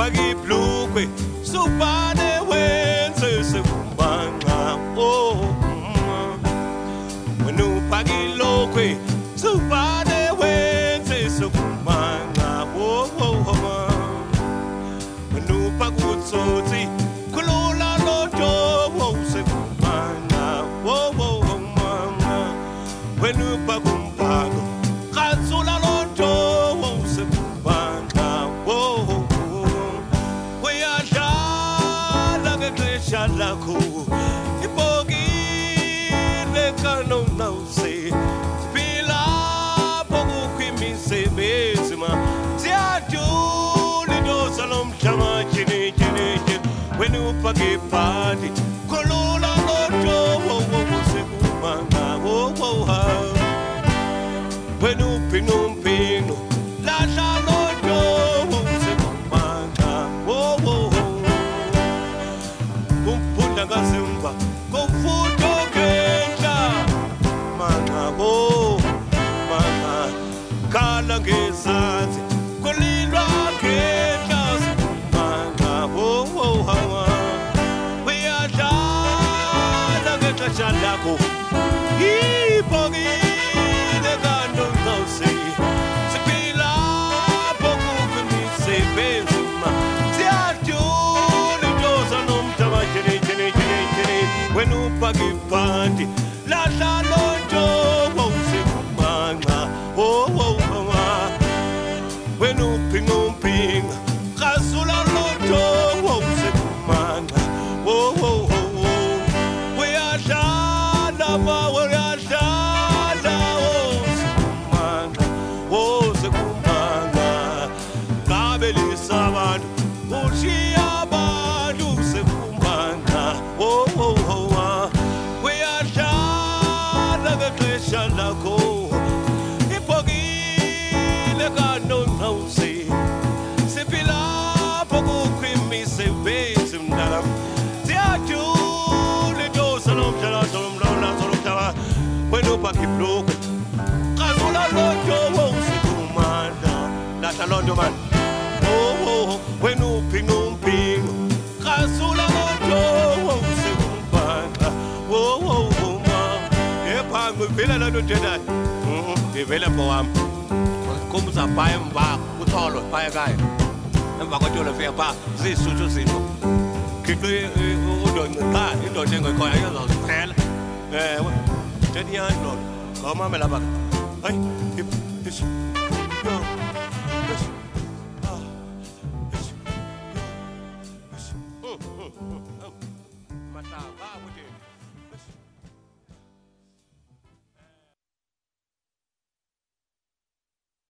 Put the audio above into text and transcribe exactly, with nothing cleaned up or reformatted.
pagi blue, supane wenze sekumbanga. Oh, when you pagi loque, supane wenze sekumbanga. Oh, oh, oh, when you paguzzi, kulula lojo, oh, sekumbanga. Oh, oh, oh, when you pagumpago, katsula lojo, oh, sekumbanga. Oh, we are shala shalako. Ipogi le kano now say. Spila pogo kimi se bezima. Tiaju lido salom chama chini chini chini. When you pagi party, kolula lojo wo wo wo se kumanga wo wo ha. When you pinum pino, la la lojo wo se kumanga wo wo. Kumpunda gasimba, kufuto kenja. Manga wo, manga kala gezazi, kulilwa kenja. Manga wo wo hawa, we are jala geta chalako. Ipogi le gano no say, sepila poku kumi se bezuma. Tiaju le dosa nom tama chini chini chini chini. When you pagi party, la la lojo wo se kumanga. Oh oh oh ah. When you ping um ping, kasula lojo wo se kumanga. Oh oh oh oh. We are shala ma we are shala oh se kumanga. Oh se kumanga. Kabeli sabadu, ushi abadu se kumanga. Oh oh oh ah. We are shala gete shala ko. Ipogi le gano now say. Sepila pogo kwimi se bezim dalam. Tiaju le do salom jala salom la salom tawa. When you paki bloke, kasula lojo wo se kumanda. That's a lot of man. Oh oh, when you ping um ping, kasula lojo wo se kumanda. Oh oh oh man, e pa mo vela la do jeda. Mm, e vela po am. Como sa pai mba ku tholo pai gai. Mba ko jola fe pa, zi su su zi no. Ki ke o do ta, i do je ngoi ko ya lo tel. Eh, je di an lo. Ko ma me la ba. Ai, hip hip. Yo. Yes. Ah. Yes. Yes. Mm. Mata ba wo je.